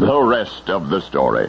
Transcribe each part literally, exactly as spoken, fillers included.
The rest of the story.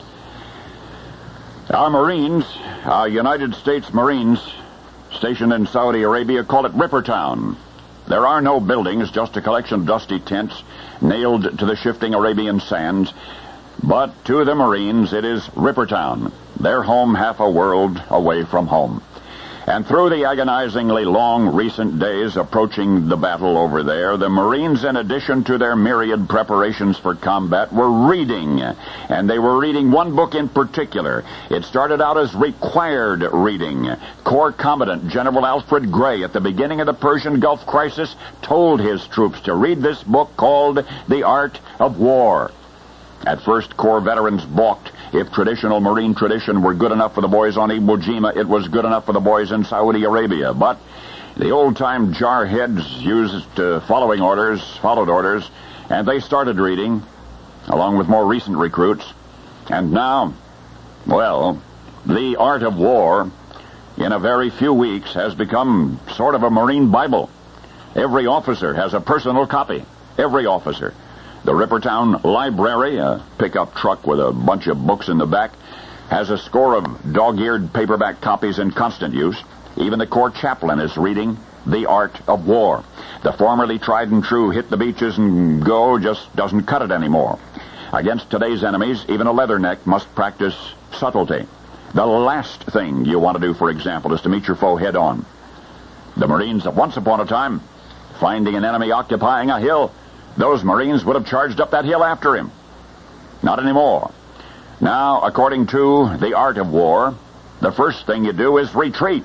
Our Marines, our United States Marines, stationed in Saudi Arabia, call it Ripper Town. There are no buildings, just a collection of dusty tents nailed to the shifting Arabian sands. But to the Marines, it is Ripper Town, their home half a world away from home. And through the agonizingly long recent days approaching the battle over there, the Marines, in addition to their myriad preparations for combat, were reading. And they were reading one book in particular. It started out as required reading. Corps Commandant General Alfred Gray, at the beginning of the Persian Gulf crisis, told his troops to read this book called The Art of War. At first, Corps veterans balked. If traditional Marine tradition were good enough for the boys on Iwo Jima, it was good enough for the boys in Saudi Arabia. But the old-time jarheads used uh, following orders, followed orders, and they started reading, along with more recent recruits. And now, well, The Art of War, in a very few weeks, has become sort of a Marine Bible. Every officer has a personal copy. Every officer. The Rippertown Library, a pickup truck with a bunch of books in the back, has a score of dog-eared paperback copies in constant use. Even the Corps chaplain is reading The Art of War. The formerly tried and true hit the beaches and go just doesn't cut it anymore. Against today's enemies, even a leatherneck must practice subtlety. The last thing you want to do, for example, is to meet your foe head-on. The Marines, once upon a time, finding an enemy occupying a hill, those Marines would have charged up that hill after him. Not anymore. Now, according to The Art of War, the first thing you do is retreat.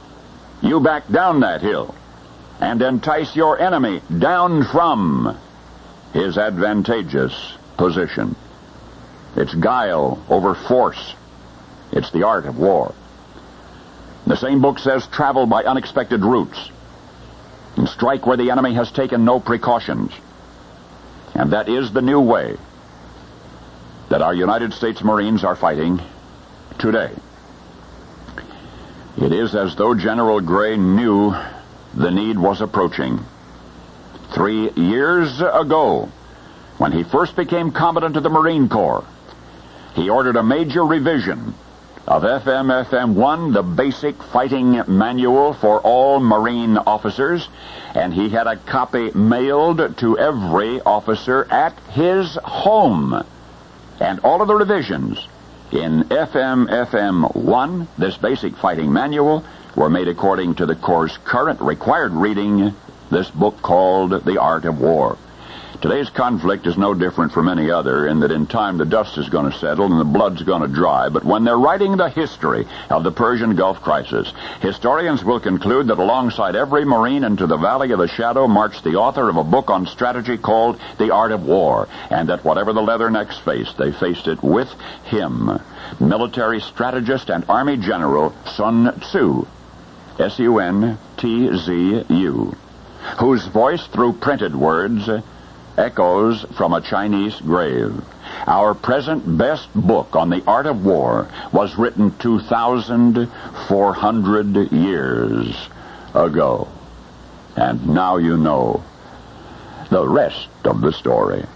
You back down that hill and entice your enemy down from his advantageous position. It's guile over force. It's the art of war. The same book says travel by unexpected routes and strike where the enemy has taken no precautions. And that is the new way that our United States Marines are fighting today. It is as though General Gray knew the need was approaching. Three years ago, when he first became Commandant of the Marine Corps, he ordered a major revision of F M F M one, the basic fighting manual for all Marine officers, and he had a copy mailed to every officer at his home. And all of the revisions in F M F M one, this basic fighting manual, were made according to the Corps' current required reading, this book called The Art of War. Today's conflict is no different from any other in that in time the dust is going to settle and the blood's going to dry. But when they're writing the history of the Persian Gulf crisis, historians will conclude that alongside every Marine into the Valley of the Shadow marched the author of a book on strategy called The Art of War, and that whatever the leathernecks faced, they faced it with him. Military strategist and Army General Sun Tzu, S U N T Z U, whose voice through printed words echoes from a Chinese grave. Our present best book on the art of war was written two thousand four hundred years ago. And now you know the rest of the story.